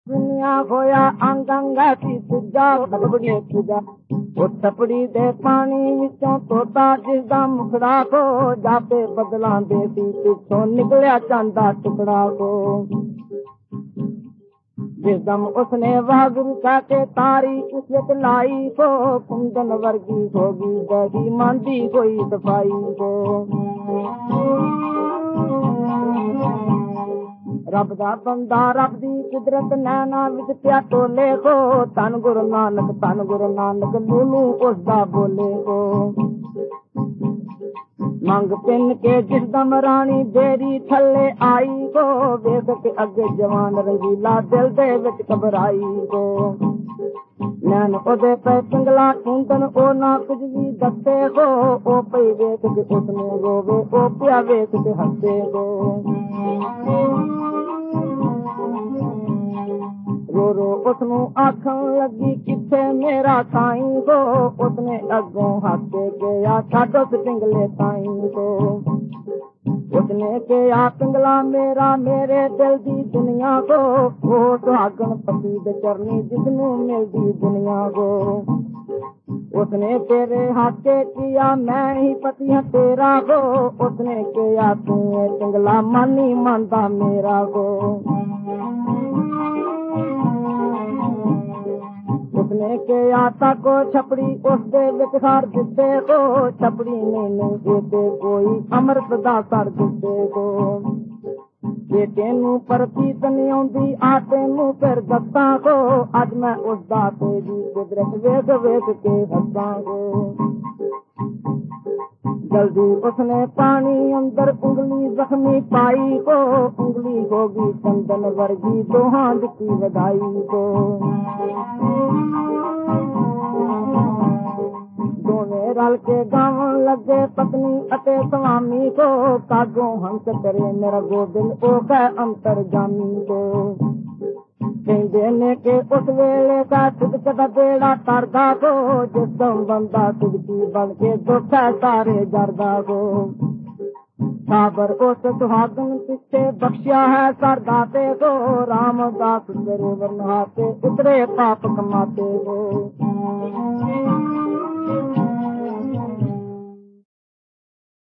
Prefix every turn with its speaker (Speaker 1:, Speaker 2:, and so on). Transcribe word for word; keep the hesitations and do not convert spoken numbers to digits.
Speaker 1: दुनिया होया अंग अंगाती तुझा थपड़ी तुझा वो थपड़ी दे पानी विचों तोता जिसदा मुखड़ा को जाते बदला देती पिछों निकलिया चांदा टुकड़ा को जिसदम उसने वागुरु के तारी उस लाई को कुंदन वर्गी होगी दही मांदी कोई सफाई को रब दा बंदा रब दी कुदरत नैना विच पिया टोले को धन गुरु नानक धन गुरु नानक लूलू उसदा बोले को मंग पिन के जिसदम रानी बेरी थले आई को वेख के अगे जवान रंगीला दिल दे विच घबराई को नैन ओदे पे पिंगला कुंदन ओ ना कुछ भी दसे को ओ पई वेख के उसने रोवे ओ पिया वेख के हंसे को रो रो उसनू आखन लगी किथे मेरा साई को उसने अगों हाथे गया छाटो पिंगले साई को उसने कहा पिंगला मेरा मेरे दिल दी दुनिया को वो सुहागन पति दे चरनी जिसनू मिलदी दुनिया को उसने तेरे हाथे किया मैं ही पति हूँ तेरा को उसने कहा तू पिंगला मानी मानता मेरा को उसने के आता को छपड़ी उस दे विचार दिते को छपड़ी ने नहीं दे कोई अमृत दा सर दिते को ये तेनू परतीत नहीं आउंदी आ तेनू फिर दस्तां को अज मैं उस दा तेरी कुदरत वेख वेख के हंसां को जल्दी उसने पानी अंदर उंगली जख्मी पाई को उंगली होगी चंदन वर्गी दोहां की बधाई को दोने रल के गावन लगे पत्नी अते स्वामी को कागों हंस करे मेरा गोबिंद ओ कह अंतर जामी को देने के उस वेले का सिद्ध का बेड़ा तरदा को जिसम बंदा सिद्धि बन के दुख है सारे जरदा को साबर उस सुहागन पीछे बख्शिया है सरदाते को रामदास सरोवर नहाते उतरे पाप कमाते को